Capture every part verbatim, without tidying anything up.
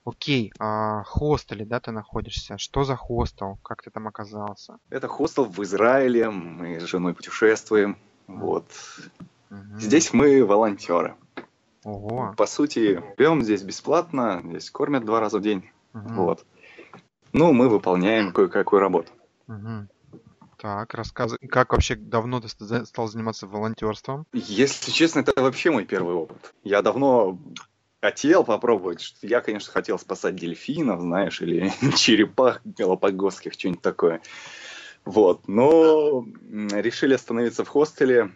Окей, а, хостеле, да, ты находишься? Что за хостел? Как ты там оказался? Это хостел в Израиле, мы с женой путешествуем. М, Вот. мгм. Здесь мы волонтеры. Ого. По сути, живем здесь бесплатно, здесь кормят два раза в день. Мгм, Вот. Ну, мы выполняем кое-какую работу. мгм. Так, рассказывай, как вообще давно ты ст- за- стал заниматься волонтерством? Если честно, это вообще мой первый опыт. Я давно хотел попробовать. что- Я, конечно, хотел спасать дельфинов, знаешь, или черепах галапагосских, что-нибудь такое. Вот. Но м, решили остановиться в хостеле.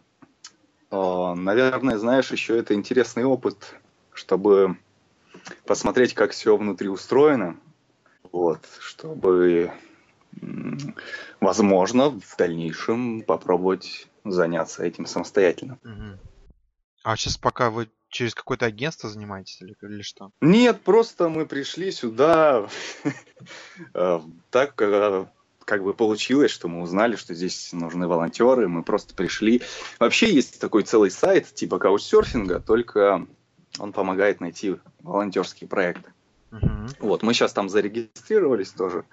А, Наверное, знаешь, еще это интересный опыт, чтобы посмотреть, как все внутри устроено. Вот. Чтобы, м, возможно, в дальнейшем попробовать заняться этим самостоятельно. Мгм. А сейчас пока вы через какое-то агентство занимаетесь или, или что? Нет, просто мы пришли сюда, э, так э, как бы получилось, что мы узнали, что здесь нужны волонтеры, мы просто пришли. Вообще есть такой целый сайт типа каучсерфинга, только он помогает найти волонтерские проекты. Мгм. Вот, мы сейчас там зарегистрировались тоже.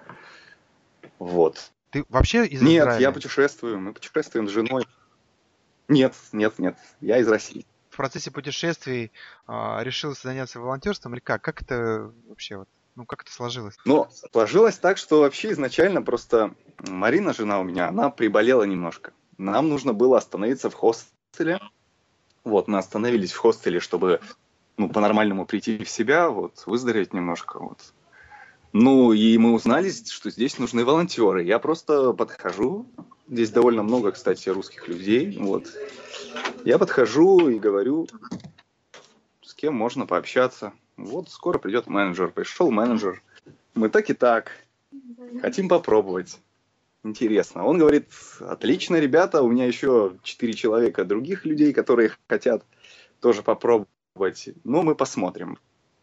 Вот. Ты вообще из Нет, я Израиля? путешествую, мы путешествуем с женой. Нет, нет, нет, я из России. В процессе путешествий а, решил заняться волонтерством или как? Как это вообще вот? Ну, как это сложилось? Но сложилось так, что вообще изначально просто Марина, жена у меня, она приболела немножко. Нам нужно было остановиться в хостеле. Вот, мы остановились в хостеле, чтобы ну, по-нормальному прийти в себя, вот, выздороветь немножко. Вот. Ну, и мы узнали, что здесь нужны волонтеры. Я просто подхожу. Здесь довольно много, кстати, русских людей. Вот. Я подхожу и говорю, с кем можно пообщаться. Вот скоро придет менеджер. Пришел менеджер. Мы так и так. Хотим попробовать. Интересно. Он говорит, отлично, ребята, у меня еще четыре человека других людей, которые хотят тоже попробовать. Но мы посмотрим.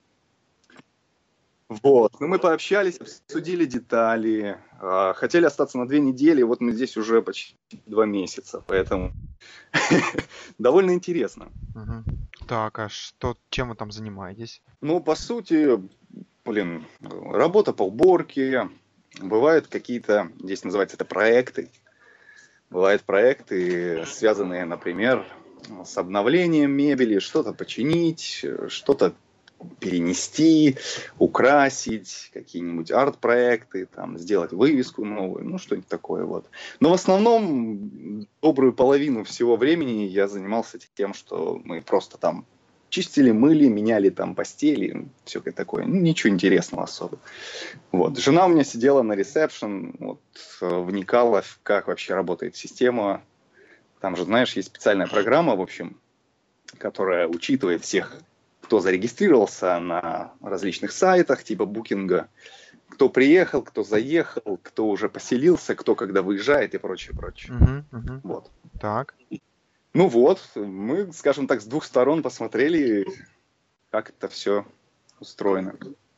Вот. Ну, мы пообщались, обсудили детали. а, Хотели остаться на две недели, вот мы здесь уже почти два месяца, поэтому довольно интересно. Мгм. Так, а что, чем вы там занимаетесь? Ну, по сути, блин, работа по уборке, бывают какие-то, здесь называется это проекты, бывают проекты, связанные, например, с обновлением мебели, что-то починить, что-то перенести, украсить, какие-нибудь арт-проекты, там, сделать вывеску новую, ну, что-нибудь такое вот. Но в основном добрую половину всего времени я занимался тем, что мы просто там чистили, мыли, меняли там постели, все такое. Ну, ничего интересного особо. Вот. Жена у меня сидела на ресепшн, вот, вникала, в как вообще работает система. Там же, знаешь, есть специальная программа, в общем, которая учитывает всех, кто зарегистрировался на различных сайтах типа букинга, кто приехал, кто заехал, кто уже поселился, кто когда выезжает и прочее, прочее. Мгм, мгм. Вот. Так. Ну вот, мы, скажем так, с двух сторон посмотрели, как это все устроено.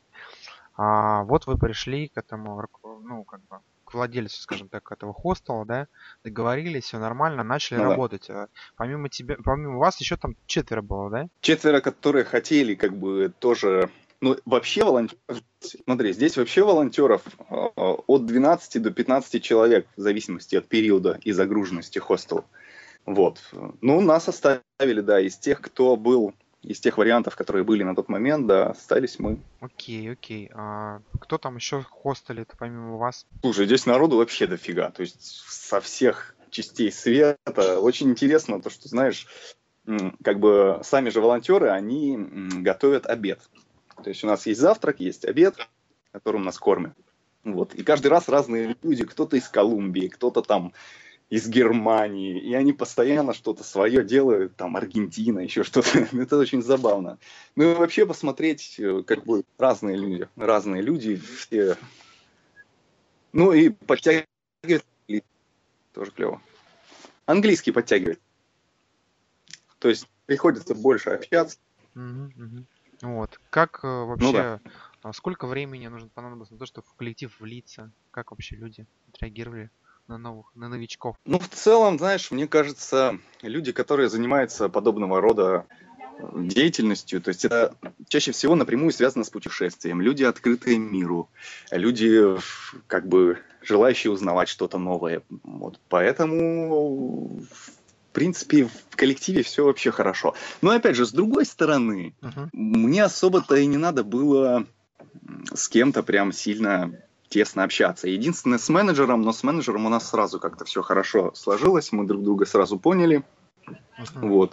А вот вы пришли к этому, руко- ну, как бы, к владельцу, скажем так, этого хостела, да, договорились, все нормально, начали Ну да. работать. А помимо тебя, помимо вас еще там четверо было, да? Четверо, которые хотели как бы тоже... Ну, вообще волонтеров... Смотри, здесь вообще волонтеров э, от двенадцати до пятнадцати человек, в зависимости от периода и загруженности хостела. Вот. Ну, нас оставили, да, из тех, кто был, из тех вариантов, которые были на тот момент, да, остались мы. Окей, окей. А кто там еще хостелит помимо вас? Слушай, здесь народу вообще дофига, то есть со всех частей света. Очень интересно то, что, знаешь, м, как бы сами же волонтеры, они м, готовят обед. То есть у нас есть завтрак, есть обед, которым нас кормят. Вот. И каждый раз разные люди, кто-то из Колумбии, кто-то там из Германии, и они постоянно что-то свое делают, там Аргентина, еще что-то. Это очень забавно. Ну и вообще посмотреть, э, как бы разные люди, разные люди, все. Ну и подтягивать тоже клево. Английский подтягивать. То есть приходится больше общаться. Мгм, мгм. Вот. Как э, Ну да. вообще, а, сколько времени нужно понадобилось на то, чтобы в коллектив влиться? Как вообще люди отреагировали на новых, на новичков? Ну, в целом, знаешь, мне кажется, люди, которые занимаются подобного рода деятельностью. То есть это чаще всего напрямую связано с путешествием. Люди, открытые миру, люди, как бы, желающие узнавать что-то новое. Вот. Поэтому, в принципе, в коллективе все вообще хорошо. Но, опять же, с другой стороны, uh-huh. мне особо-то и не надо было с кем-то прям сильно тесно общаться. Единственное, с менеджером, но с менеджером у нас сразу как-то все хорошо сложилось, мы друг друга сразу поняли. Uh-huh. Вот.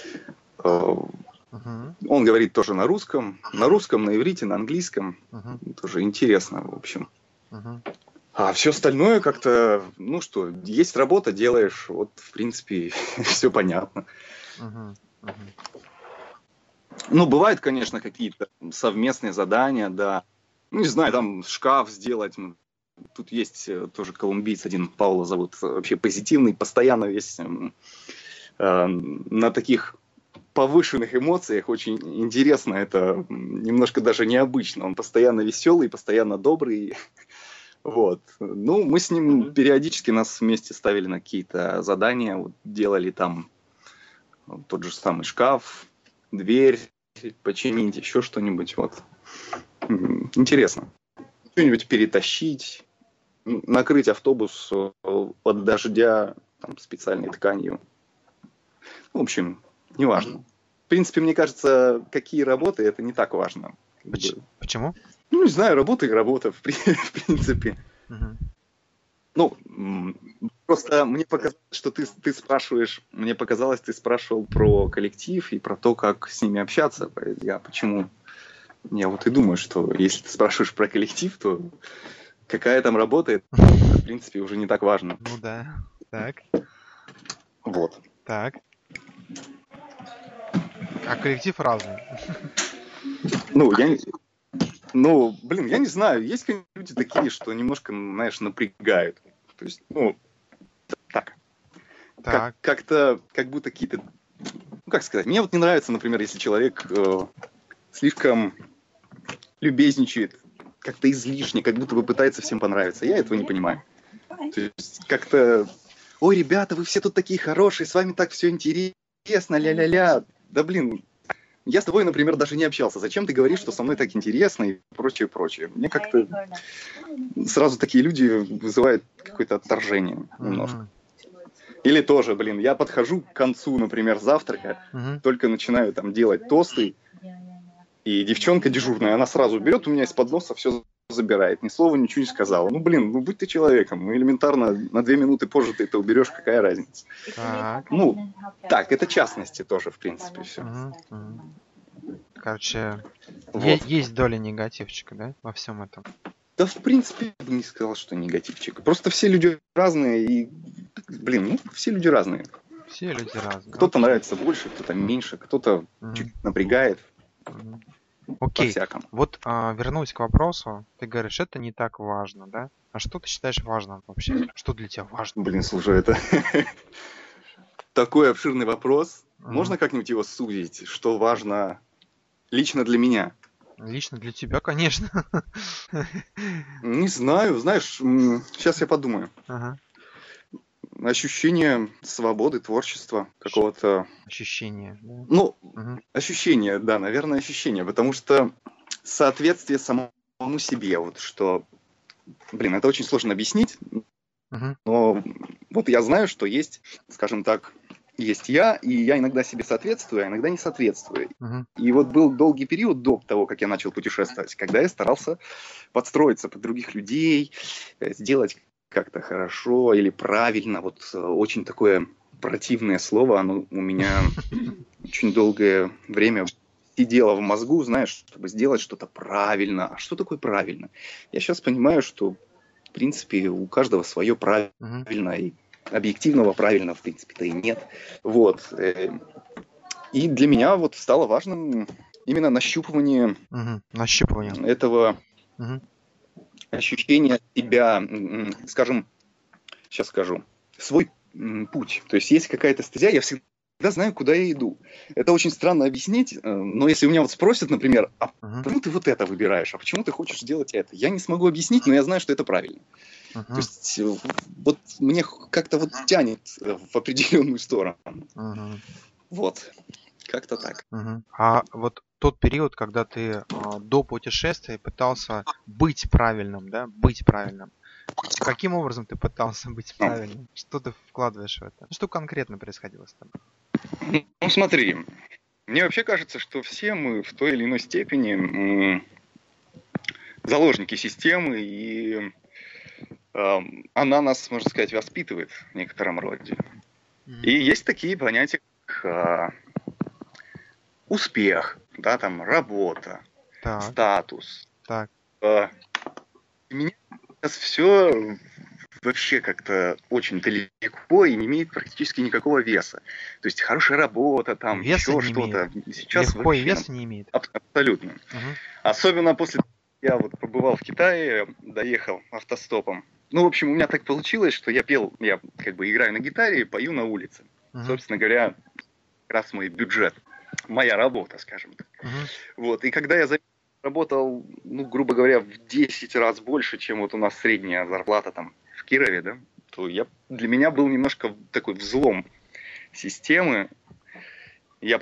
Uh-huh. Он говорит тоже на русском, на русском, на иврите, на английском. Uh-huh. Тоже интересно, в общем. Uh-huh. А все остальное как-то, ну что, есть работа, делаешь, вот, в принципе, все понятно. Uh-huh. Uh-huh. Ну, бывают, конечно, какие-то совместные задания, да. Ну, не знаю, там шкаф сделать. Тут есть тоже колумбиец один, Паула зовут, вообще позитивный, постоянно весь э, на таких повышенных эмоциях. Очень интересно, это немножко даже необычно. Он постоянно веселый, постоянно добрый. Вот. Ну, мы с ним периодически нас вместе ставили на какие-то задания, вот, делали там тот же самый шкаф, дверь починить, еще что-нибудь. Вот. Интересно. Что-нибудь перетащить, накрыть автобус от дождя там, специальной тканью. В общем, неважно. В принципе, мне кажется, какие работы, это не так важно. Почему? Ну, не знаю, работа и работа, в принципе. Uh-huh. Ну, просто мне показалось, что ты, ты спрашиваешь, мне показалось, ты спрашивал про коллектив и про то, как с ними общаться. Я почему... Я вот и думаю, что если ты спрашиваешь про коллектив, то какая там работа, это, в принципе, уже не так важно. Ну да, так. Вот. Так. А коллектив разный. Ну, я не... Ну, блин, я не знаю, есть люди такие, что немножко, знаешь, напрягают. То есть, ну, так. так. Как, как-то, как будто какие-то... Ну, как сказать, мне вот не нравится, например, если человек э, слишком любезничает, как-то излишне, как будто бы пытается всем понравиться. Я этого не понимаю. То есть, как-то... Ой, ребята, вы все тут такие хорошие, с вами так все интересно, ля-ля-ля. Да, блин... Я с тобой, например, даже не общался. Зачем ты говоришь, что со мной так интересно и прочее, прочее? Мне как-то сразу такие люди вызывают какое-то отторжение немножко. Или тоже, блин, я подхожу к концу, например, завтрака, uh-huh. только начинаю там делать тосты, и девчонка дежурная, она сразу берет у меня из-под носа все забирает, ни слова ничего не сказала. Ну, блин, ну будь ты человеком, ну элементарно на две минуты позже ты это уберешь, какая разница. Так. Ну, так, это частности тоже, в принципе, все. Uh-huh. Uh-huh. Короче, вот. е- есть доля негативчика, да, во всем этом? Да, в принципе, я бы не сказал, что негативчик. Просто все люди разные, и, блин, ну, все люди разные. Все люди разные. Кто-то нравится больше, кто-то меньше, кто-то uh-huh. чуть напрягает. Uh-huh. Окей, по-всякому. Вот а, вернусь к вопросу. Ты говоришь, это не так важно, да? А что ты считаешь важным вообще? Что для тебя важно? Блин, слушай, это такой обширный вопрос. Uh-huh. Можно как-нибудь его сузить? Что важно лично для меня? Лично для тебя, конечно. Не знаю, знаешь, сейчас я подумаю. Ага. Ощущение свободы, творчества, какого-то... Ощущение, да? Ну, угу. ощущение, да, наверное, ощущение, потому что соответствие самому себе, вот что... Блин, это очень сложно объяснить, угу. но вот я знаю, что есть, скажем так, есть я, и я иногда себе соответствую, а иногда не соответствую. Uh-huh. И вот был долгий период до того, как я начал путешествовать, когда я старался подстроиться под других людей, сделать как-то хорошо или правильно. Вот очень такое противное слово, оно у меня очень долгое время сидело в мозгу, знаешь, чтобы сделать что-то правильно. А что такое правильно? Я сейчас понимаю, что, в принципе, у каждого свое правильно, uh-huh. и объективного правильного, в принципе-то, и нет. Вот. И для меня вот стало важным именно нащупывание, угу. нащупывание. этого угу. ощущения себя, скажем, сейчас скажу, свой путь. То есть есть какая-то стезя, я всегда знаю, куда я иду. Это очень странно объяснить, но если у меня вот спросят, например, а uh-huh. почему ты вот это выбираешь, а почему ты хочешь делать это? Я не смогу объяснить, но я знаю, что это правильно. Uh-huh. То есть вот мне как-то вот тянет в определенную сторону. Uh-huh. Вот. Как-то так. Мгм. А вот тот период, когда ты а, до путешествия пытался быть правильным, да, быть правильным. А Каким образом ты пытался быть Ну, правильным? Что ты вкладываешь в это? Что конкретно происходило с тобой? ну, смотри, мне вообще кажется, что все мы в той или иной степени м, заложники системы, и э, она нас, можно сказать, воспитывает в некотором роде. И Мгм. есть такие понятия, как э, успех, да, там, работа, Так, статус. так. Э, у меня сейчас все вообще как-то очень далеко и не имеет практически никакого веса. То есть хорошая работа, там Веса еще не имеет. что-то. Сейчас Легко и вообще веса не имеет. аб- абсолютно. Мгм. Особенно после того, как я вот побывал в Китае, доехал автостопом. Ну, в общем, у меня так получилось, что я пел, я как бы играю на гитаре и пою на улице. Мгм. Собственно говоря, как раз мой бюджет, моя работа, скажем так. Мгм. Вот, и когда я за- работал, ну, грубо говоря, в десять раз больше, чем вот у нас средняя зарплата там в Кирове, да, то я, для меня был немножко такой взлом системы. Я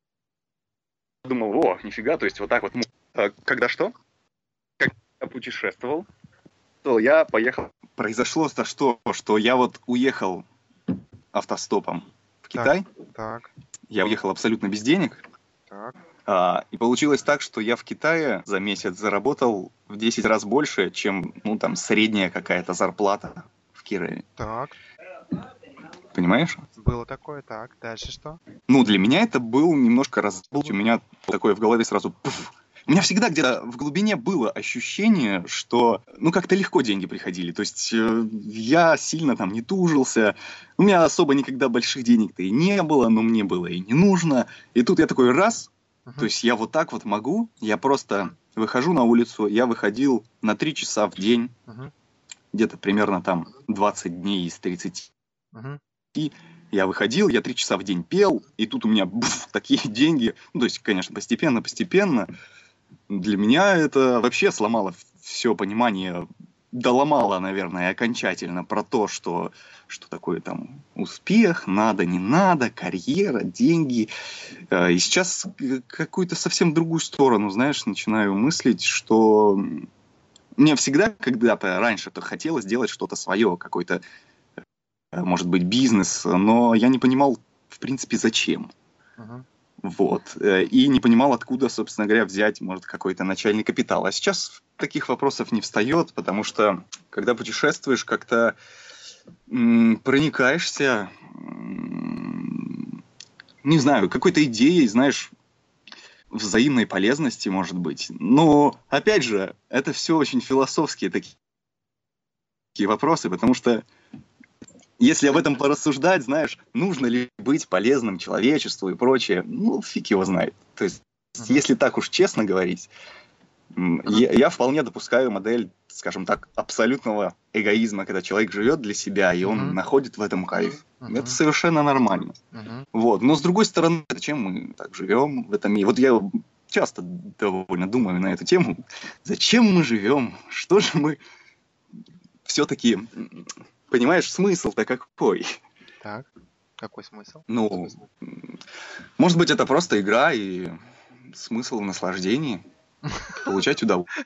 подумал, о, нифига, то есть вот так вот. А когда что? Когда я путешествовал, то я поехал. Произошло то, что, что я вот уехал автостопом в Так, Китай. так, Я уехал абсолютно без денег. так, А, и получилось так, что я в Китае за месяц заработал в десять раз больше, чем, ну, там, средняя какая-то зарплата в Кирове. так. Понимаешь? Было такое, так. Дальше что? Ну, для меня это был немножко разбол. У меня такое в голове сразу пуф. У меня всегда где-то в глубине было ощущение, что, ну, как-то легко деньги приходили. То есть э, я сильно там не тужился. У меня особо никогда больших денег-то и не было, но мне было и не нужно. И тут я такой раз, то Мгм. есть я вот так вот могу, я просто выхожу на улицу, я выходил на три часа в день, Мгм. где-то примерно там двадцать дней из тридцати. Мгм. Я выходил, я три часа в день пел, и тут у меня буф, такие деньги. Ну, то есть, конечно, постепенно, постепенно. Для меня это вообще сломало все понимание, доломало, наверное, окончательно про то, что, что такое там успех, надо, не надо, карьера, деньги. Э, И сейчас э, какую-то совсем другую сторону, знаешь, начинаю мыслить, что мне всегда когда-то раньше-то хотелось делать что-то свое, какой-то, э, может быть, бизнес, но я не понимал, в принципе, зачем. Мгм. Вот. Э, И не понимал, откуда, собственно говоря, взять, может, какой-то начальный капитал. А сейчас таких вопросов не встает, потому что, когда путешествуешь, как-то м, проникаешься, м, не знаю, какой-то идеей, знаешь, взаимной полезности, может быть. Но, опять же, это все очень философские такие вопросы, потому что если об этом порассуждать, знаешь, нужно ли быть полезным человечеству и прочее, ну, фиг его знает. То есть, Мгм. если так уж честно говорить, м, Мгм. я, я вполне допускаю модель, скажем так, абсолютного эгоизма, когда человек живет для себя, и он Мгм. находит в этом кайф. Это Мгм. совершенно нормально. Мгм. Вот. Но, с другой стороны, зачем мы так живем в этом мире? Вот я часто довольно думаю на эту тему. Зачем мы живем? Что же мы все-таки... Понимаешь, смысл-то какой? Так. Какой смысл? Ну, может быть, это просто игра и смысл в наслаждении, получать удовольствие,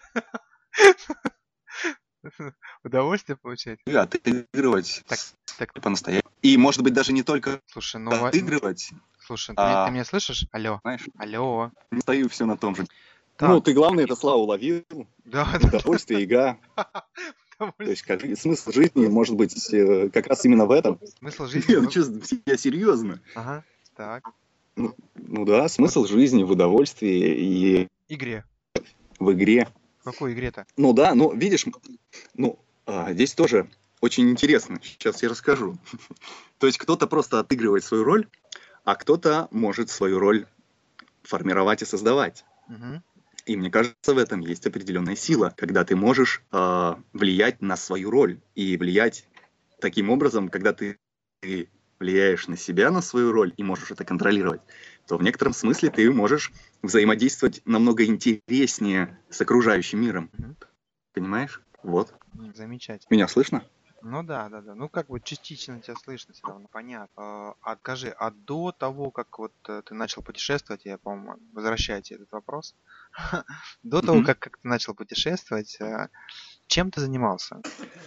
Удовольствие получать? отыгрывать Так, так, по-настоящему. И, может быть, даже не только слушай, ну, ва- м, отыгрывать, слушай, ты, меня- ты а, меня слышишь? Алло, знаешь, алло. не стою все на том же. Ну, Так, ты, главное, это славу уловил, да, да, удовольствие, игра. да. То есть, Удовольствие. как, смысл жизни может быть э, как раз именно в этом. Смысл жизни Нет, ну в... что, я серьезно. Ага, так. Ну, ну да, Вот смысл жизни в удовольствии и игре. в игре. В какой игре-то? Ну да, но видишь, ну, а, здесь тоже очень интересно. Сейчас я расскажу. То есть кто-то просто отыгрывает свою роль, а кто-то может свою роль формировать и создавать. Мгм. И мне кажется, в этом есть определенная сила, когда ты можешь э, влиять на свою роль и влиять таким образом, когда ты влияешь на себя, на свою роль и можешь это контролировать, то в некотором смысле ты можешь взаимодействовать намного интереснее с окружающим миром. Мгм. Понимаешь? Вот. М, Замечательно. Меня слышно? Ну да, да, да. Ну как бы частично тебя слышно все равно, понятно. А а скажи, а до того, как вот э, ты начал путешествовать, я, по-моему, возвращаю тебе этот вопрос, до того, Мгм. как, как ты начал путешествовать, э, чем ты занимался?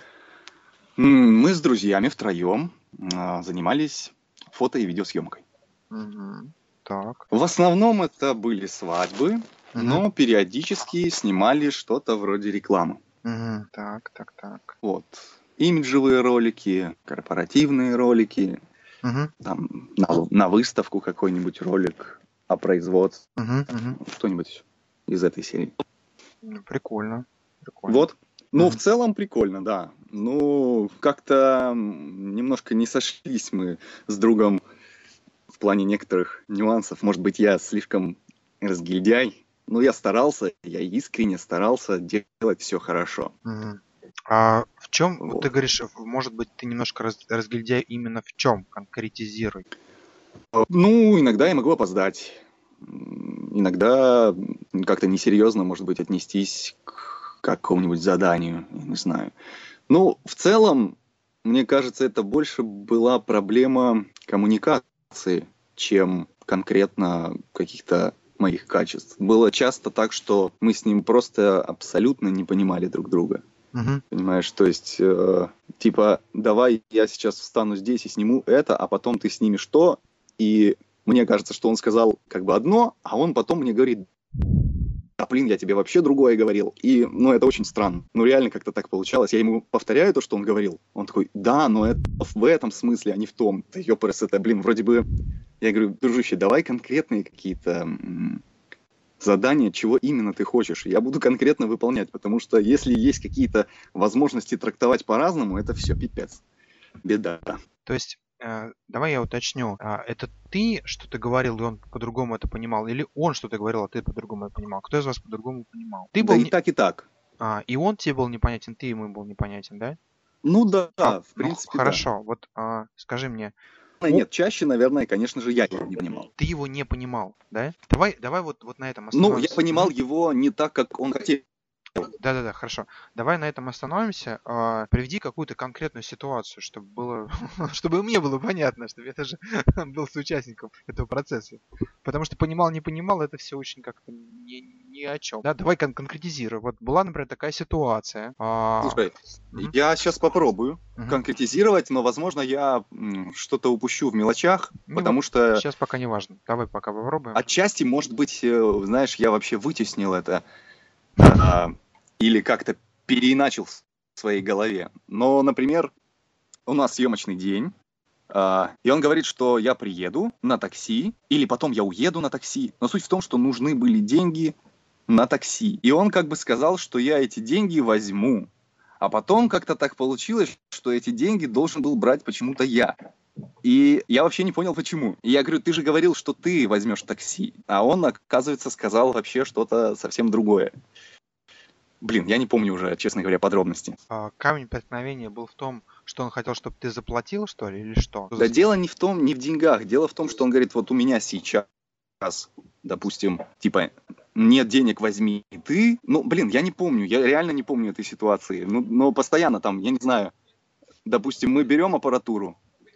М, Мы с друзьями втроем а, занимались фото и видеосъемкой. Мгм. Так. В основном это были свадьбы, Мгм. но периодически снимали что-то вроде рекламы. Мгм. Так, так, так. Вот. Имиджевые ролики, корпоративные ролики, Мгм. там на, на выставку какой-нибудь ролик о производстве, Мгм. Мгм. что-нибудь из этой серии. Ну, прикольно, прикольно. Вот. Ну, в Мгм. целом прикольно, да. Ну, как-то м, немножко не сошлись мы с другом в плане некоторых нюансов. Может быть, я слишком разгильдяй, но я старался, я искренне старался делать все хорошо. Мгм. А в чем, вот ты Вот. говоришь, в- может быть, ты немножко раз, разгильдяй именно в чем? Конкретизируй. Ну, иногда я могу опоздать. М, Иногда м, как-то несерьезно, может быть, отнестись к какому-нибудь заданию, я не знаю. Ну, в целом, мне кажется, это больше была проблема коммуникации, чем конкретно каких-то моих качеств. Было часто так, что мы с ним просто абсолютно не понимали друг друга. Мгм. Понимаешь, то есть, э, типа, давай я сейчас встану здесь и сниму это, а потом ты снимешь то, и мне кажется, что он сказал как бы одно, а он потом мне говорит, а блин, я тебе вообще другое говорил. И, ну, это очень странно. Ну, реально как-то так получалось. Я ему повторяю то, что он говорил. Он такой, да, но это в этом смысле, а не в том. Да ёпрс, это, блин, вроде бы... Я говорю, дружище, давай конкретные какие-то м, задания, чего именно ты хочешь. Я буду конкретно выполнять, потому что если есть какие-то возможности трактовать по-разному, это все пипец. Беда. То есть, э, давай я уточню. А, это ты что-то говорил, и он по-другому это понимал, или он что-то говорил, а ты по-другому это понимал? Кто из вас по-другому понимал? Ты Да был и не... так, и так. а, и он тебе был непонятен, ты ему был непонятен, да? Ну да, А, в ну х- принципе, да. хорошо, вот а, скажи мне, о, Нет, чаще, наверное, конечно же, я его не понимал. ты его не понимал, да? Давай, давай вот, вот на этом Ну, я остановимся. понимал Мгм. его не так, как он хотел. Да-да-да, хорошо. Давай на этом остановимся. А, приведи какую-то конкретную ситуацию, чтобы было, чтобы и мне было понятно, чтобы я тоже был соучастником этого процесса. Потому что понимал, не понимал, это все очень как-то ни, ни о чем. Да, давай кон- конкретизируй. Вот была, например, такая ситуация. А, Слушай, мгм, я сейчас попробую мгм. конкретизировать, но, возможно, я м, что-то упущу в мелочах, Не, потому что сейчас пока не важно. Давай пока попробуем. отчасти, может быть, э, знаешь, я вообще вытеснил это а, или как-то переиначил в своей голове. Но, например, у нас съемочный день, а, и он говорит, что я приеду на такси, или потом я уеду на такси. Но суть в том, что нужны были деньги на такси. И он как бы сказал, что я эти деньги возьму. А потом как-то так получилось, что эти деньги должен был брать почему-то я. И я вообще не понял, почему. И я говорю, ты же говорил, что ты возьмешь такси. А он, оказывается, сказал вообще что-то совсем другое. Блин, я не помню уже, честно говоря, подробности. А, камень преткновения был в том, что он хотел, чтобы ты заплатил, что ли, или что? Что за Да ситуация? дело не в том, не в деньгах. Дело в том, что он говорит, вот у меня сейчас, допустим, типа, нет денег, возьми ты. Ну, блин, я не помню, я реально не помню этой ситуации. Ну, но постоянно там, я не знаю, допустим, мы берем аппаратуру,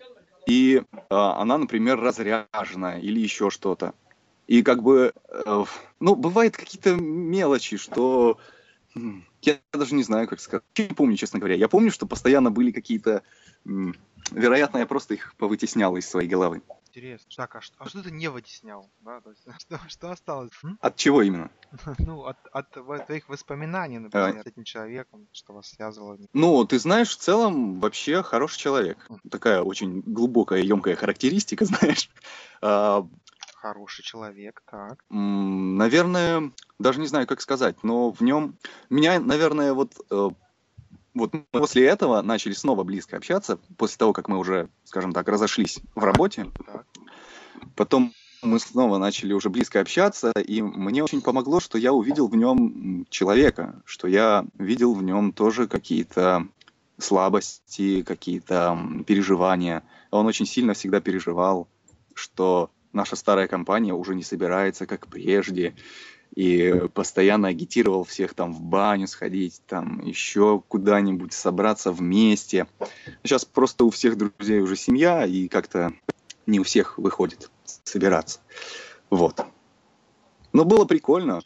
и а, она, например, разряжена или еще что-то. И как бы, э, ну, бывают какие-то мелочи, что м, я даже не знаю, как сказать. Я не помню, честно говоря. Я помню, что постоянно были какие-то... м, Вероятно, я просто их повытеснял из своей головы. Интересно. Так, а что, а что ты не вытеснял? Да, то есть, что, что осталось? М? От чего именно? Ну, от, от во- твоих воспоминаний, Э, например, с этим человеком, что вас связывало. Ну, ты знаешь, в целом вообще хороший человек. М, Такая очень глубокая, емкая характеристика, знаешь. А, Хороший человек, так. м, Наверное, даже не знаю, как сказать, но в нем... Меня, наверное, вот э, вот мы после этого начали снова близко общаться, после того, как мы уже, скажем так, разошлись в Ага, работе. так. Потом мы снова начали уже близко общаться, и мне очень помогло, что я увидел в нем человека, что я видел в нем тоже какие-то слабости, какие-то переживания. Он очень сильно всегда переживал, что наша старая компания уже не собирается, как прежде. и постоянно агитировал всех там в баню сходить, там еще куда-нибудь собраться вместе. Сейчас просто у всех друзей уже семья, и как-то не у всех выходит собираться. Вот. Но было прикольно.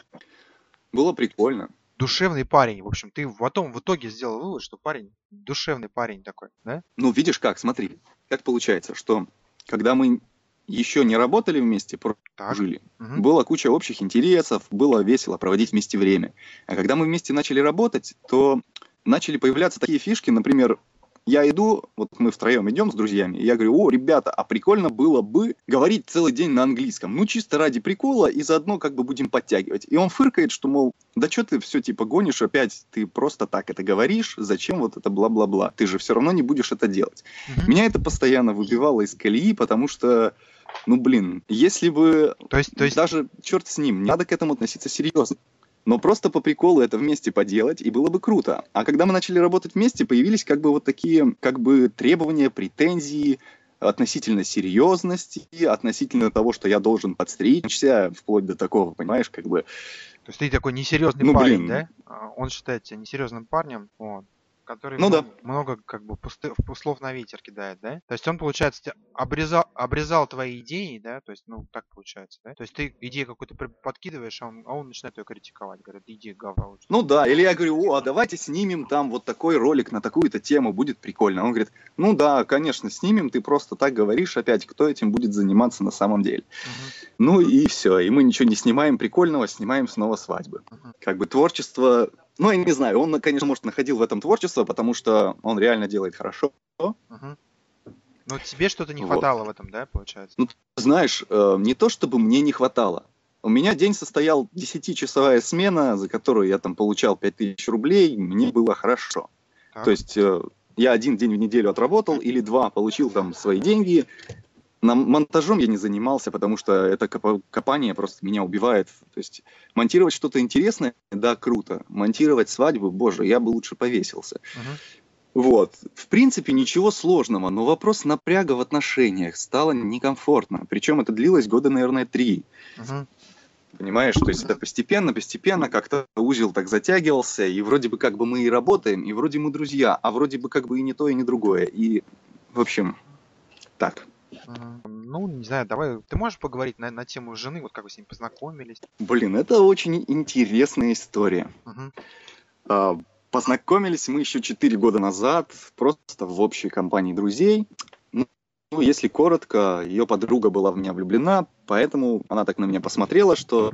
Было прикольно. Душевный парень. В общем, ты потом в итоге сделал вывод, что парень душевный парень такой, да? Ну, видишь как, смотри. Как получается, что когда мы еще не работали вместе, просто Так. жили, Мгм. была куча общих интересов, было весело проводить вместе время. А когда мы вместе начали работать, то начали появляться такие фишки, например, я иду, вот мы втроем идем с друзьями, и я говорю: о, ребята, а прикольно было бы говорить целый день на английском. Ну, чисто ради прикола, и заодно как бы будем подтягивать. И он фыркает, что, мол, да что ты все типа гонишь опять, ты просто так это говоришь, зачем вот это бла-бла-бла, ты же все равно не будешь это делать. Мгм. Меня это постоянно выбивало из колеи, потому что, ну, блин, если бы То есть, то есть, даже черт с ним, не надо к этому относиться серьезно. Но просто по приколу это вместе поделать, и было бы круто. А когда мы начали работать вместе, появились как бы вот такие как бы требования, претензии относительно серьезности, относительно того, что я должен подстричься, вплоть до такого, понимаешь, как бы, то есть ты такой несерьезный ну, парень, блин, да? А, Он считает тебя несерьезным парнем, вот, который ну да. много, много как бы пусты- слов на ветер кидает, да? То есть он, получается, тебя обрезал, обрезал твои идеи, да? То есть, ну, так получается, да? То есть ты идею какую-то при- подкидываешь, а он, а он начинает ее критиковать, говорит, иди, говно лучше. Ну да, или я говорю: о, а давайте снимем там вот такой ролик на такую-то тему, будет прикольно. Он говорит: ну да, конечно, снимем, ты просто так говоришь опять, кто этим будет заниматься на самом деле. Мгм, Ну и все, и мы ничего не снимаем прикольного, снимаем снова свадьбы. мгм, Как бы творчество, ну я не знаю, он, конечно, может, находил в этом творчество, потому что он реально делает хорошо. мгм. Ну, тебе что-то не Вот. хватало в этом, да, получается? Ну, знаешь, э, не то чтобы мне не хватало. У меня день состоял десятичасовая смена, за которую я там получал пять тысяч рублей, мне было хорошо. Так. То есть э, я один день в неделю отработал или два, получил там свои деньги. На монтажом я не занимался, потому что это копа- копание просто меня убивает. То есть монтировать что-то интересное, да, круто. Монтировать свадьбу, боже, я бы лучше повесился. Мгм. Вот. В принципе, ничего сложного, но вопрос напряга в отношениях стало некомфортно. Причем это длилось года, наверное, три. Мгм. Понимаешь, то есть это постепенно, постепенно как-то узел так затягивался, и вроде бы как бы мы и работаем, и вроде мы друзья, а вроде бы как бы и не то, и не другое. И, в общем, так. Мгм. Ну, не знаю, давай, ты можешь поговорить на, на тему жены, вот как вы с ним познакомились? Блин, это очень интересная история. Мгм. А, Познакомились мы еще четыре года назад, просто в общей компании друзей. Ну, ну, если коротко, ее подруга была в меня влюблена, поэтому она так на меня посмотрела, что...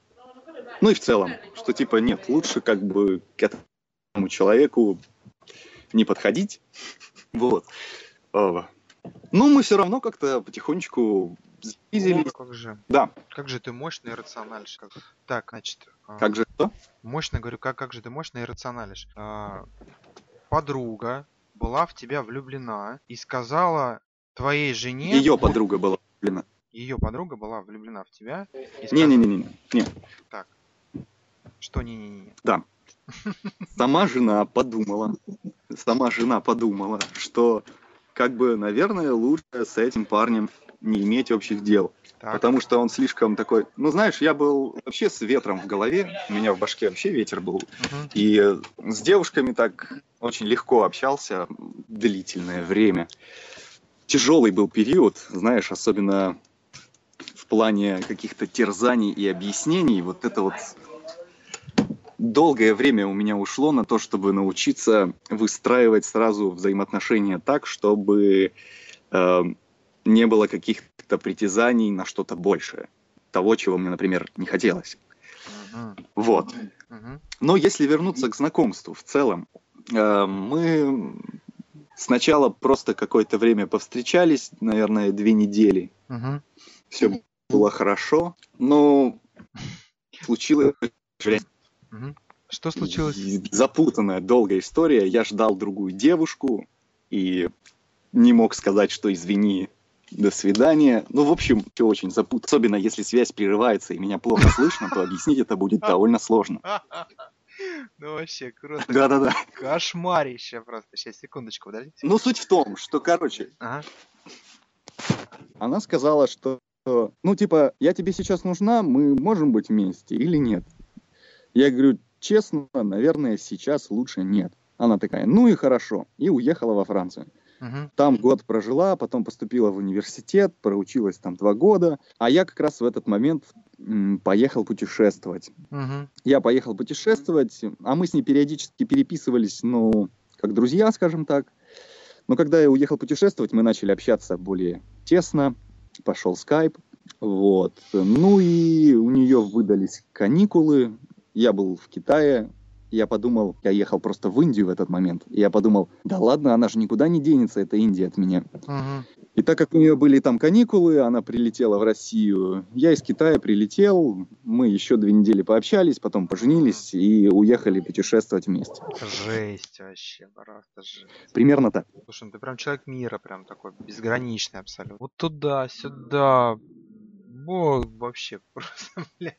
Ну и в целом, что типа нет, лучше как бы к этому человеку не подходить. Вот. А, Ну, мы все равно как-то потихонечку О, сблизились. как же, Да, как же ты мощный и рационалишь. Как- Так, значит, а, как же что? мощно говорю, как, как же ты мощно и рационалишь. А, подруга была в тебя влюблена и сказала твоей жене, Ее подруга была влюблена. ее подруга была влюблена в тебя и сказала, Не-не-не-не. Не. так, что не-не-не. Да. Сама жена подумала, сама жена подумала, что как бы, наверное, лучше с этим парнем не иметь общих дел. Так, Потому что он слишком такой... Ну, знаешь, я был вообще с ветром в голове, у меня в башке вообще ветер был. мгм, И с девушками так очень легко общался длительное время. Тяжелый был период, знаешь, особенно в плане каких-то терзаний и объяснений. Вот это вот долгое время у меня ушло на то, чтобы научиться выстраивать сразу взаимоотношения так, чтобы э, не было каких-то притязаний на что-то большее. Того, чего мне, например, не хотелось. мгм, Вот. мгм, Но если вернуться к знакомству в целом, э, мы сначала просто какое-то время повстречались, наверное, две недели. мгм. Все было хорошо, но случилось Мгм. Что случилось? запутанная, долгая история. Я ждал другую девушку и не мог сказать, что извини, до свидания. Ну, в общем, все очень запутано. Особенно если связь прерывается и меня плохо слышно, то объяснить это будет довольно сложно. Ну вообще круто. Да-да-да. Кошмарище просто. Сейчас, секундочку, подождите. Ну, суть в том, что, короче, Ага. она сказала, что что, ну, типа, я тебе сейчас нужна, мы можем быть вместе или нет? Я говорю, честно, наверное, сейчас лучше нет. Она такая, ну и хорошо, и уехала во Францию. Мгм. Там год прожила, потом поступила в университет, проучилась там два года, а я как раз в этот момент м, поехал путешествовать. Мгм. Я поехал путешествовать, а мы с ней периодически переписывались, ну, как друзья, скажем так. Но когда я уехал путешествовать, мы начали общаться более тесно, пошел скайп, вот. Ну и у нее выдались каникулы, я был в Китае, я подумал, я ехал просто в Индию в этот момент, и я подумал, да ладно, она же никуда не денется, эта Индия от меня. Мгм. И так как у нее были там каникулы, она прилетела в Россию, я из Китая прилетел, мы еще две недели пообщались, потом поженились и уехали путешествовать вместе. Жесть вообще, просто жесть. Примерно так. Слушай, ну ты прям человек мира, прям такой безграничный абсолютно. Вот туда, сюда. Во, вообще просто, бля.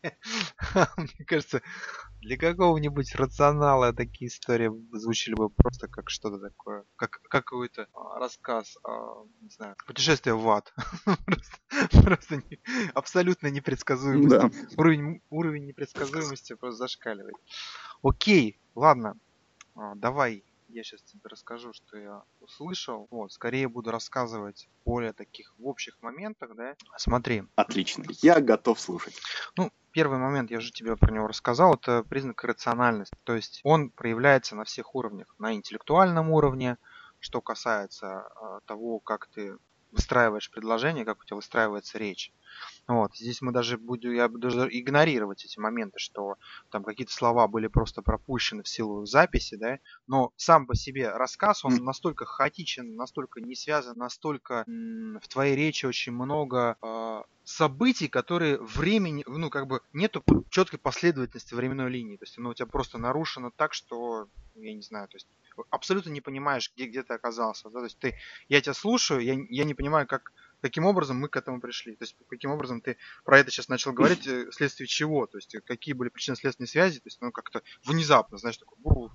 Мне кажется, для какого-нибудь рационала такие истории звучали бы просто как что-то такое. Как, как какой-то а, рассказ, а, не знаю, путешествие в ад. Просто, просто не- абсолютно непредсказуемость. Да. Уровень, уровень непредсказуемости просто зашкаливает. Окей, ладно. А, Давай я сейчас тебе расскажу, что я услышал. Вот, скорее буду рассказывать более таких в общих моментах, да. Смотри, Отлично. Я готов слушать. ну, первый момент, я уже тебе про него рассказал, это признак рациональности. То есть он проявляется на всех уровнях. На интеллектуальном уровне, что касается а, того, как ты выстраиваешь предложение, как у тебя выстраивается речь. Вот, здесь мы даже будем, я буду даже игнорировать эти моменты, что там какие-то слова были просто пропущены в силу записи, да, но сам по себе рассказ, он М. настолько хаотичен, настолько не связан, настолько м, в твоей речи очень много а, событий, которые времени, ну, как бы нету четкой последовательности временной линии, то есть оно у тебя просто нарушено так, что, я не знаю, то есть абсолютно не понимаешь, где, где ты оказался, да, то есть ты, я тебя слушаю, я, я не понимаю, как каким образом мы к этому пришли. То есть каким образом ты про это сейчас начал говорить, э, вследствие чего, то есть э, какие были причинно-следственные связи, то есть ну как-то внезапно, знаешь, такой бур.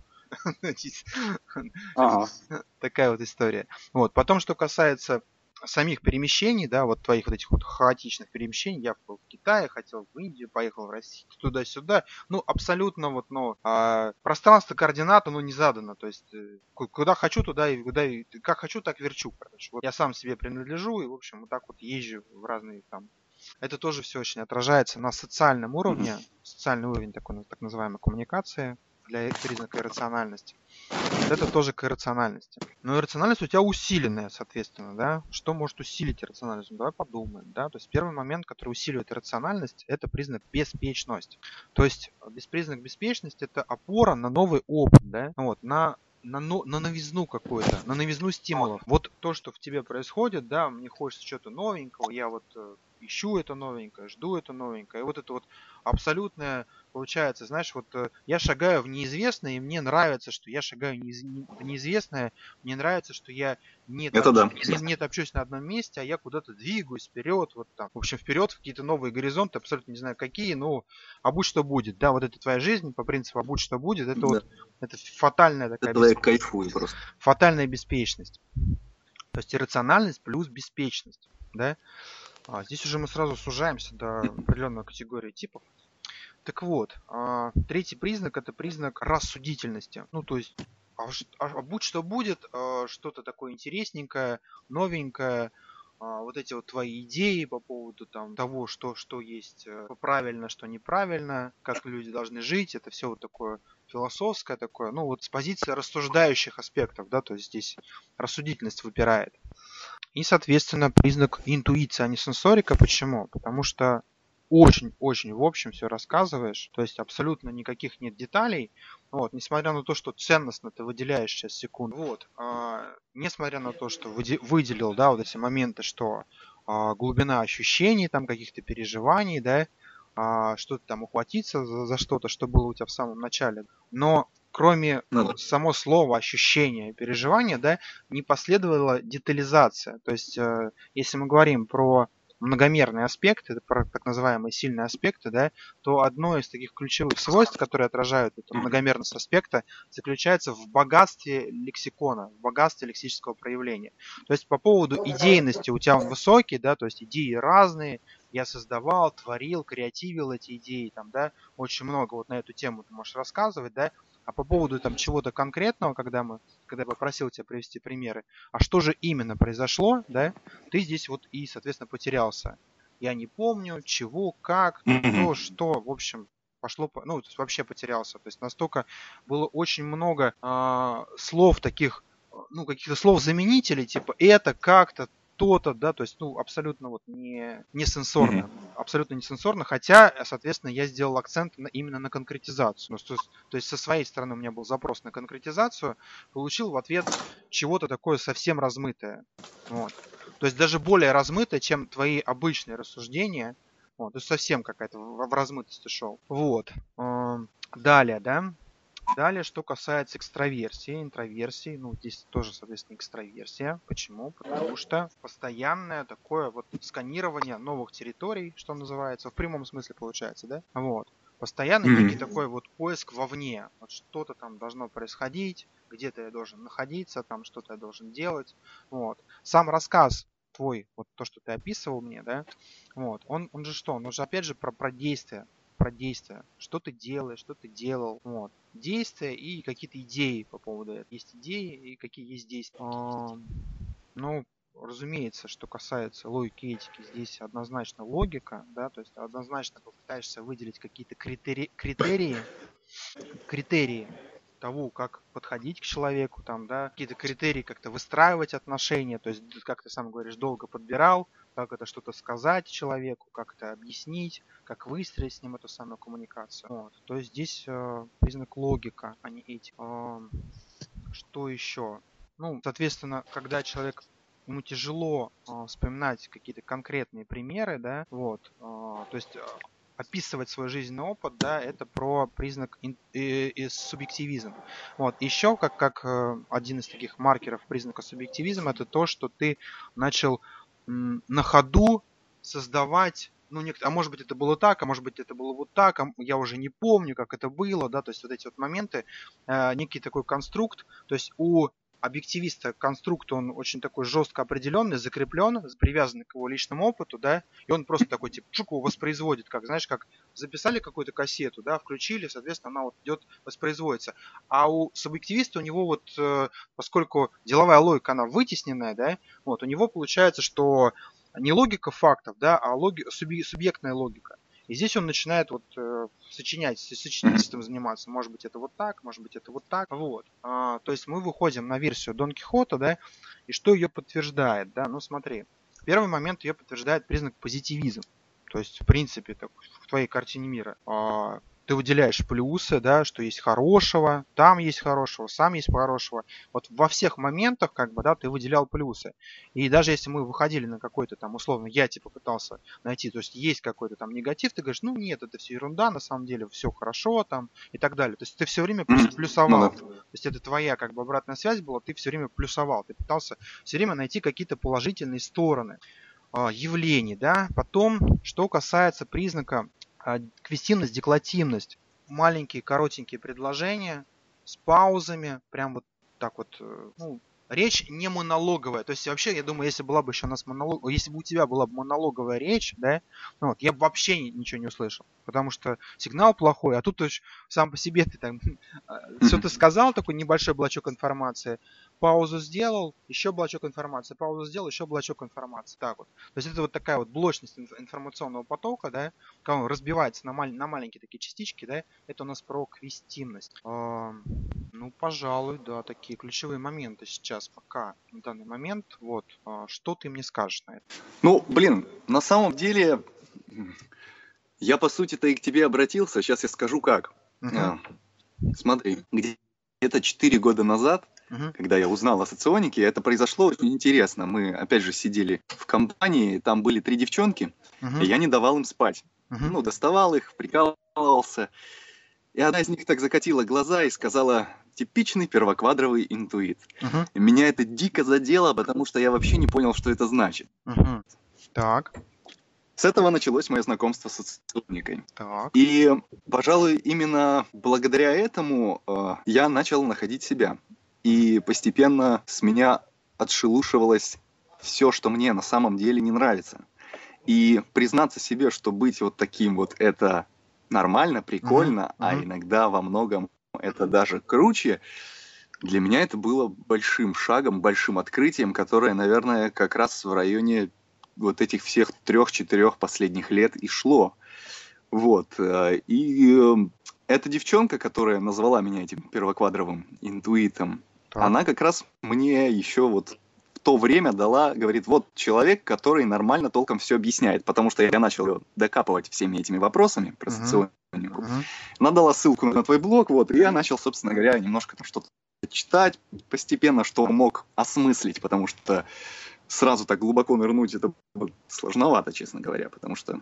Ага. Такая вот история. Вот. Потом, что касается самих перемещений, да, вот твоих вот этих вот хаотичных перемещений, я был в Китае, хотел в Индию, поехал в Россию, туда-сюда, ну, абсолютно вот, ну, а, пространство координат, оно не задано, то есть, э, ку- куда хочу, туда и куда, и- как хочу, так верчу, короче. Вот я сам себе принадлежу, и, в общем, вот так вот езжу в разные там. Это тоже все очень отражается на социальном Мгм. уровне, социальный уровень такой, так называемой коммуникации для признака иррациональности. Вот это тоже к иррациональности. Но иррациональность у тебя усиленная, соответственно, да. Что может усилить иррациональность? Ну, давай подумаем, да. То есть первый момент, который усиливает иррациональность, это признак беспечности. То есть э, признак беспечности это опора на новый опыт, да, вот, на на, но- на новизну какую-то, на новизну стимулов. Вот то, что в тебе происходит, да, мне хочется что-то новенького, я вот э, ищу это новенькое, жду это новенькое. И вот это вот абсолютное получается, знаешь, вот э, я шагаю в неизвестное, и мне нравится, что я шагаю неиз- не- в неизвестное, мне нравится, что я не, Это топчу, да. не, не топчусь на одном месте, а я куда-то двигаюсь вперед, вот там, в общем, вперед в какие-то новые горизонты, абсолютно не знаю какие, но а будь что будет, да, вот это твоя жизнь, по принципу, а будь что будет, это Да. вот, это фатальная такая, Этого бес- я кайфую просто. фатальная беспечность. То есть иррациональность плюс беспечность, да. А здесь уже мы сразу сужаемся до определенной категории типов. Так вот, а, третий признак это признак рассудительности. Ну, то есть, а, ш- а- а будь что будет, а, что-то такое интересненькое, новенькое, а, вот эти вот твои идеи по поводу там того, что, что есть э, правильно, что неправильно, как люди должны жить, это все вот такое философское такое, ну вот с позиции рассуждающих аспектов, да, то есть здесь рассудительность выпирает. И, соответственно, признак интуиции, а не сенсорика. Почему? Потому что очень-очень в общем все рассказываешь, то есть абсолютно никаких нет деталей, вот, несмотря на то, что ценностно ты выделяешь сейчас секунду, вот, а, несмотря на то, что выде- выделил, да, вот эти моменты, что а, глубина ощущений, там каких-то переживаний, да, а, что-то там ухватиться за, за что-то, что было у тебя в самом начале, но кроме Надо. само слова ощущения, переживания, да, не последовала детализация. То есть, э, если мы говорим про многомерные аспекты, про так называемые сильные аспекты, да, то одно из таких ключевых свойств, которые отражают эту многомерность аспекта, заключается в богатстве лексикона, в богатстве лексического проявления. То есть по поводу идейности у тебя он высокий, да, то есть идеи разные, я создавал, творил, креативил эти идеи, там, да, очень много вот на эту тему ты можешь рассказывать, да, а по поводу там чего-то конкретного, когда мы, когда я попросил тебя привести примеры, а что же именно произошло, да, ты здесь вот и, соответственно, потерялся. Я не помню, чего, как, Мгм. кто, что, в общем, пошло, по- ну, то есть вообще потерялся. То есть настолько было очень много а, слов таких, а, ну, каких-то слов-заменителей, типа это, как-то, то-то, да, то есть, ну, абсолютно вот не, не Мгм. сенсорно, абсолютно не сенсорно, хотя, соответственно, я сделал акцент на- именно на конкретизацию. Ну, то, есть, то есть со своей стороны у меня был запрос на конкретизацию, получил в ответ чего-то такое совсем размытое. Вот. То есть даже более размытое, чем твои обычные рассуждения. Вот, то есть совсем какая-то в, в размытости шел. Вот. Ам, Далее, да. Далее, что касается экстраверсии, интроверсии, ну, здесь тоже, соответственно, экстраверсия. Почему? Потому что постоянное такое вот сканирование новых территорий, что называется, в прямом смысле получается, да? Вот. Постоянно некий Мгм. такой вот поиск вовне. Вот что-то там должно происходить, где-то я должен находиться, там что-то я должен делать. Вот. Сам рассказ твой, вот то, что ты описывал мне, да, вот, он, он же что? Он же опять же про, про действие, про действия. Что ты делаешь, что ты делал. Вот. Действия и какие-то идеи по поводу этого. Есть идеи и какие есть действия. А, ну, разумеется, что касается логики и этики, здесь однозначно логика, да, то есть однозначно попытаешься выделить какие-то критерии, критерии, критерии того, как подходить к человеку, там, да, какие-то критерии как-то выстраивать отношения, то есть, как ты сам говоришь, долго подбирал, как это что-то сказать человеку, как это объяснить, как выстроить с ним эту самую коммуникацию. Вот. То есть здесь э, признак логика, а не этика. Э, что еще? Ну, соответственно, когда человек ему тяжело э, вспоминать какие-то конкретные примеры, да, вот, э, то есть э, описывать свой жизненный опыт, да, это про признак ин- э, э, субъективизм. Вот. Еще как, как э, один из таких маркеров признака субъективизма, это то, что ты начал м, на ходу создавать, ну, нек- а может быть это было так, а может быть это было вот так, а я уже не помню, как это было, да, то есть вот эти вот моменты, э, некий такой конструкт, то есть у объективиста конструкт, он очень такой жестко определенный, закреплен, привязан к его личному опыту, да, и он просто такой, типа, чук его воспроизводит, как, знаешь, как записали какую-то кассету, да, включили, соответственно, она вот идет, воспроизводится. А у субъективиста, у него вот, э, поскольку деловая логика, она вытесненная, да, вот, у него получается, что не логика фактов, да, а логи, субъ, субъектная логика. И здесь он начинает вот э, сочинять, сочинительством заниматься. Может быть, это вот так, может быть, это вот так. Вот. А, то есть мы выходим на версию Дон Кихота, да, и что ее подтверждает, да? Ну, смотри. Первый момент ее подтверждает признак позитивизм. То есть, в принципе, так, в твоей картине мира а, ты выделяешь плюсы, да, что есть хорошего, там есть хорошего, сам есть хорошего. Вот во всех моментах, как бы, да, ты выделял плюсы. И даже если мы выходили на какой-то там, условно, я типа пытался найти, то есть есть какой-то там негатив, ты говоришь, ну нет, это все ерунда, на самом деле все хорошо там и так далее. То есть ты все время плюс, Мгм. Ну плюсовал. да. То есть это твоя как бы обратная связь была, ты все время плюсовал, ты пытался все время найти какие-то положительные стороны а, явлений, да. Потом, что касается признака а, квестивность, декларативность, маленькие коротенькие предложения с паузами, прям вот так вот, э, ну, речь не монологовая. То есть вообще, я думаю, если была бы еще у нас монолог, если бы у тебя была бы монологовая речь, да, ну вот, я бы вообще ни- ничего не услышал, потому что сигнал плохой, а тут уж сам по себе ты там все Мгм. ты сказал, такой небольшой блочок информации, паузу сделал, еще блочок информации, паузу сделал, еще блочок информации. Так вот. То есть это вот такая вот блочность инф- информационного потока, да, когда он разбивается на, маль- на маленькие такие частички, да, это у нас про квестивность. А, ну, пожалуй, да, такие ключевые моменты сейчас пока на данный момент. Вот, а, что ты мне скажешь на это? Ну, блин, на самом деле, м, я по сути-то и к тебе обратился. Сейчас я скажу как. Угу, А, Смотри, где- где-то четыре года назад, угу, когда я узнал о соционике, это произошло очень интересно. Мы, опять же, сидели в компании, там были три девчонки, и угу, я не давал им спать. угу, Ну, доставал их, прикалывался. И одна из них так закатила глаза и сказала: «Типичный первоквадровый интуит». угу, И меня это дико задело, потому что я вообще не понял, что это значит. угу. Так, С этого началось мое знакомство с соционикой. так. И, пожалуй, именно благодаря этому э, я начал находить себя. Угу, И постепенно с меня отшелушивалось все, что мне на самом деле не нравится. И признаться себе, что быть вот таким вот это нормально, прикольно, Мгм, а мгм. иногда во многом это даже круче, для меня это было большим шагом, большим открытием, которое, наверное, как раз в районе вот этих всех трех-четырех последних лет и шло. Вот. э, И э, эта девчонка, которая назвала меня этим первоквадровым интуитом, Так. она как раз мне еще вот в то время дала, говорит, вот человек, который нормально толком все объясняет, потому что я начал её докапывать всеми этими вопросами про Мгм, соционику. мгм. Она дала ссылку на твой блог, вот, и я начал, собственно говоря, немножко там что-то читать постепенно, что мог осмыслить, потому что сразу так глубоко нырнуть это было сложновато, честно говоря, потому что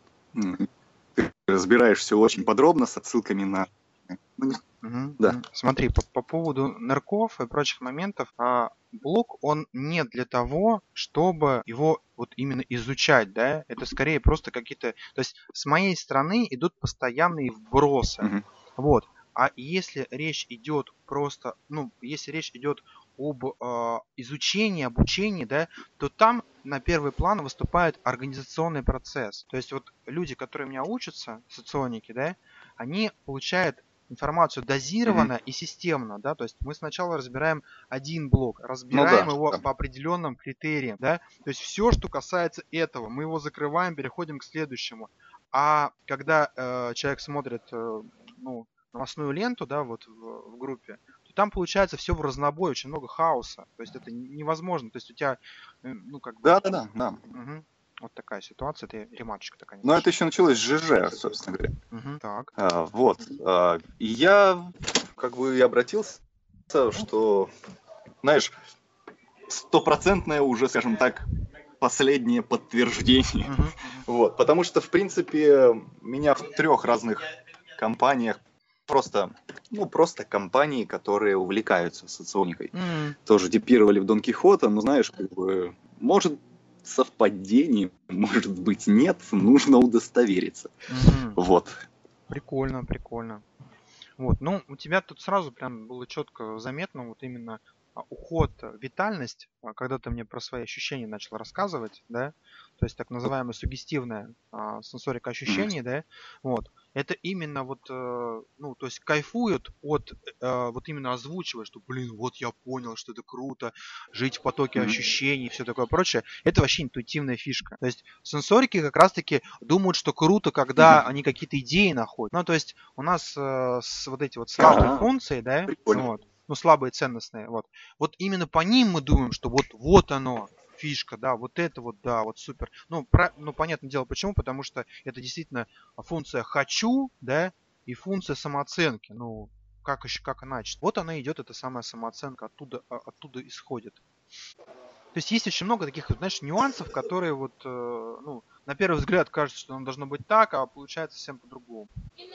м, ты разбираешь все очень подробно с отсылками на... Ну, не- Мгм, Да. мгм. Смотри, по, по поводу нырков и прочих моментов, а, блог, он не для того, чтобы его вот именно изучать, да, это скорее просто какие-то, то есть с моей стороны идут постоянные вбросы, Мгм. вот, а если речь идет просто, ну, если речь идет об а, изучении, обучении, да, то там на первый план выступает организационный процесс, то есть вот люди, которые у меня учатся, соционики, да, они получают информацию Мгм. дозированно и системно, да, то есть мы сначала разбираем один блок, Ну разбираем да, его да. по определенным критериям, да, то есть все, что касается этого, мы его закрываем, переходим к следующему. А когда э, человек смотрит, э, ну, новостную ленту, да, вот в, в группе, то там получается все в разнобой, очень много хаоса, то есть это н- невозможно, то есть у тебя, э, ну, как бы, Да-да-да, да. мгм, вот такая ситуация, это ремарочка такая Но это небольшая. еще началось с ЖЖ, собственно говоря. Мгм, так. А, вот. А, и я как бы и обратился, что, знаешь, стопроцентное уже, скажем так, последнее подтверждение. Мгм, мгм. Вот. Потому что, в принципе, меня в трех разных компаниях просто, ну, просто компании, которые увлекаются соционикой, М, тоже типировали в Дон Кихота, но, знаешь, как бы, может, совпадение, может быть, нет, нужно удостовериться. мгм. Вот. Прикольно, прикольно. Вот, ну, у тебя тут сразу прям было четко заметно вот именно а, уход, э, витальность, а, когда ты мне про свои ощущения начал рассказывать, да, то есть так называемое суггестивное а, сенсорика Мгм. ощущений, да, вот, это именно вот, э, ну, то есть кайфуют от, э, вот именно озвучивая, что, блин, вот я понял, что это круто, жить в потоке Мгм. ощущений и все такое прочее, это вообще интуитивная фишка. То есть сенсорики как раз-таки думают, что круто, когда Мгм. они какие-то идеи находят. Ну, то есть у нас э, с, вот эти вот слабые А, функции, да, прикольно. вот, ну, слабые ценностные, вот, вот именно по ним мы думаем, что вот, вот оно, фишка, да, вот это вот, да, вот супер. Ну, про, ну, понятное дело, почему, потому что это действительно функция «хочу», да, и функция самооценки, ну, как еще, как иначе. Вот она идет, эта самая самооценка, оттуда, а- оттуда исходит. То есть есть очень много таких, вот, знаешь, нюансов, которые вот, э, ну, на первый взгляд кажется, что оно должно быть так, а получается совсем по-другому.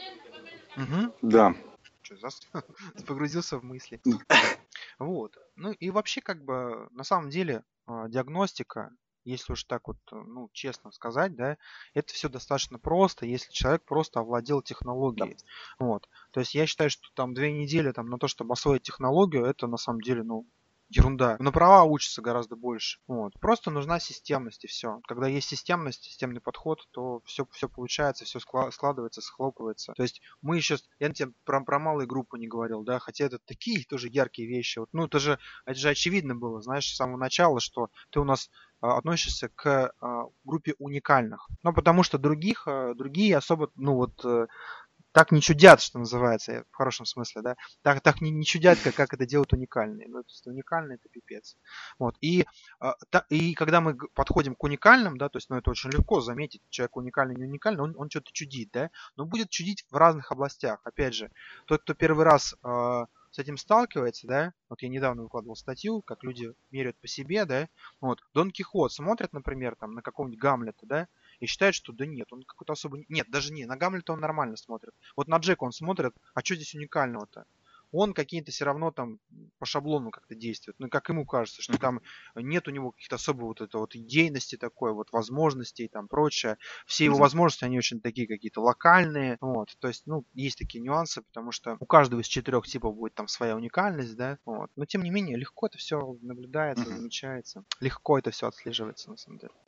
Мгм. Да. Чё, зас погрузился в мысли. Вот. Ну и вообще, как бы, на самом деле, а, диагностика, если уж так вот, э, ну, честно сказать, да, это все достаточно просто, если человек просто овладел Да. технологией. Вот. То есть я считаю, что там две недели там на то, чтобы освоить технологию, это на самом деле, ну, ерунда. На права учатся гораздо больше. Вот. Просто нужна системность и все. Когда есть системность, системный подход, то все, все получается, все складывается, схлопывается. То есть мы сейчас, я тебе про, про малые группы не говорил, да, хотя это такие тоже яркие вещи. Вот, ну, это же, это же очевидно было, знаешь, с самого начала, что ты у нас а, относишься к а, группе уникальных. Ну, потому что других, а, другие особо, ну, вот, э, так не чудят, что называется, э, в хорошем смысле, да, так, так не, не чудят, как, как это делают уникальные. Ну, то есть уникальные это пипец. Вот. И, а, та- и когда мы г- подходим к уникальным, да, то есть, ну, это очень легко заметить, человек уникальный, не уникальный, он, он что-то чудит, да, но будет чудить в разных областях. Опять же, тот, кто первый раз а, с этим сталкивается, да, вот я недавно выкладывал статью, как люди меряют по себе, да, вот, Дон Кихот смотрит, например, там, на какого-нибудь Гамлета, да, и считает, что да нет, он какой-то особо... Нет, даже не, на Гамлета он нормально смотрит. Вот на Джека он смотрит, а что здесь уникального-то? Он какие-то все равно там по шаблону как-то действует. Ну, как ему кажется, что Мгм. там нет у него каких-то особой вот этой вот идейности такой, вот возможностей и там прочее. Все его Мгм. возможности, они очень такие какие-то локальные. Вот. То есть, ну, есть такие нюансы, потому что у каждого из четырех типов будет там своя уникальность, да. Вот. Но тем не менее, легко это все наблюдается, Мгм. замечается. Легко это все отслеживается, на самом деле.